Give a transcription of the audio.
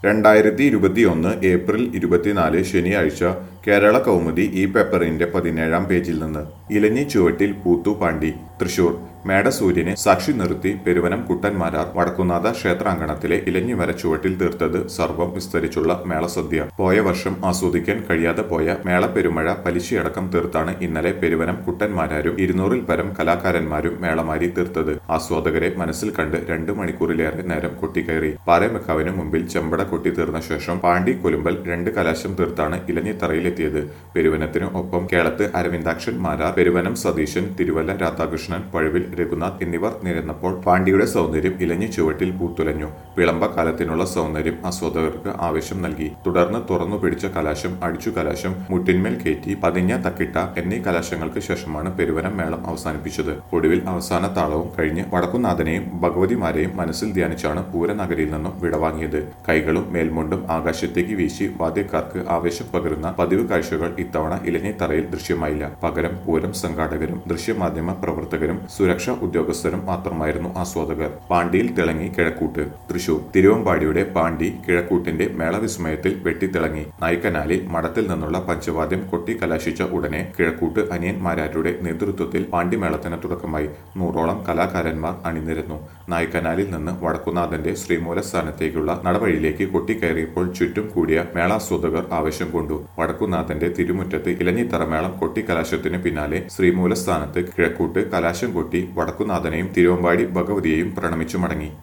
2021 April 24 ശനിയാഴ്ച കേരള കൗമുദി ഈ പേപ്പറിന്റെ 17-ാം പേജിൽ നിന്ന് ഇലഞ്ഞി ചുവട്ടിൽ പൂത്തു പാണ്ടി. തൃശൂർ മേടസൂര്യനെ സാക്ഷി നിർത്തി പെരുവനം കുട്ടന്മാരാർ വടക്കുന്നാഥ ക്ഷേത്രാങ്കണത്തിലെ ഇലഞ്ഞിമര ചുവട്ടിൽ തീർത്തത് സർവം വിസ്തരിച്ചുള്ള മേളസദ്യ. പോയ വർഷം ആസ്വദിക്കാൻ കഴിയാതെ പോയ മേളപ്പെരുമഴ പലിശയടക്കം തീർത്താണ് ഇന്നലെ പെരുവനം കുട്ടന്മാരാരും 200-ൽ പരം കലാകാരന്മാരും മേളമാരി തീർത്തത്. ആസ്വാദകരെ മനസ്സിൽ കണ്ട് 2 മണിക്കൂറിലേറെ നേരം കൊട്ടിക്കയറി. പാറേമക്കാവിന് മുമ്പിൽ ചെമ്പട കൊട്ടി തീർന്ന ശേഷം പാണ്ടി കൊലുമ്പൽ 2 കലാശം തീർത്താണ് ഇലഞ്ഞിത്തറയിലെത്തിയത്. പെരുവനത്തിനു ഒപ്പം കേളത്ത് അരവിന്ദാക്ഷൻ മാരാർ, പെരുവനം സതീശൻ, തിരുവല്ല രാധാകൃഷ്ണൻ, പഴുവിൽ രഘുനാഥ് എന്നിവർ നിരന്നപ്പോൾ പാണ്ടിയുടെ സൗന്ദര്യം ഇലഞ്ഞി ചുവട്ടിൽ പൂത്തുലഞ്ഞു. വിളംബകാലത്തിനുള്ള സൗന്ദര്യം ആസ്വാദകർക്ക് ആവേശം നൽകി. തുടർന്ന് തുറന്നു പിടിച്ച കലാശം, അടിച്ചു കലാശം, മുട്ടിന്മേൽ കയറ്റി, പതിഞ്ഞ തക്കിട്ട എന്നീ കലാശങ്ങൾക്ക് ശേഷമാണ് പെരുവനം മേളം അവസാനിപ്പിച്ചത്. ഒടുവിൽ അവസാന താളവും കഴിഞ്ഞ് വടക്കുന്നാഥനെയും ഭഗവതിമാരെയും മനസ്സിൽ ധ്യാനിച്ചാണ് പൂരനഗരിയിൽ നിന്നും വിടവാങ്ങിയത്. കൈകളും മേൽമുണ്ടും ആകാശത്തേക്ക് വീശി വാദ്യക്കാർക്ക് ആവേശം പകരുന്ന പതിവ് കാഴ്ചകൾ ഇത്തവണ ഇലഞ്ഞിത്തറയിൽ ദൃശ്യമായില്ല. പകരം പൂരം സംഘാടകരും ദൃശ്യമാധ്യമ പ്രവർത്തകരും സുരക്ഷാ ഉദ്യോഗസ്ഥരും മാത്രമായിരുന്നു ആസ്വാദകർ. പാണ്ടിയിൽ തിളങ്ങി കിഴക്കൂട്ട്. തൃശൂർ തിരുവമ്പാടിയുടെ പാണ്ടി കിഴക്കൂട്ടിന്റെ മേളവിസ്മയത്തിൽ വെട്ടിത്തിളങ്ങി. നായ്ക്കനാലിൽ മഠത്തിൽ നിന്നുള്ള പഞ്ചവാദ്യം കൊട്ടി കലാശിച്ച ഉടനെ കിഴക്കൂട്ട് അനിയന്മാരാരുടെ നേതൃത്വത്തിൽ പാണ്ടിമേളത്തിന് തുടക്കമായി. 100ഓളം കലാകാരന്മാർ അണിനിരന്നു. നായ്ക്കനാലിൽ നിന്ന് വടക്കുന്നാഥന്റെ ശ്രീമൂലസ്ഥാനത്തേക്കുള്ള നടവഴിയിലേക്ക് കൊട്ടിക്കയറിയപ്പോൾ ചുറ്റും കൂടിയ മേളാസ്വാദകർ ആവേശം കൊണ്ടു. വടക്കുന്നാഥന്റെ തിരുമുറ്റത്ത് ഇലഞ്ഞിത്തറ മേളം കൊട്ടിക്കലാശത്തിന് പിന്നാലെ ശ്രീമൂലസ്ഥാനത്ത് കിഴക്കൂട്ട് കലാശം കൊട്ടി വടക്കുന്നാഥനെയും തിരുവമ്പാടി ഭഗവതിയെയും പ്രണമിച്ചു മടങ്ങി.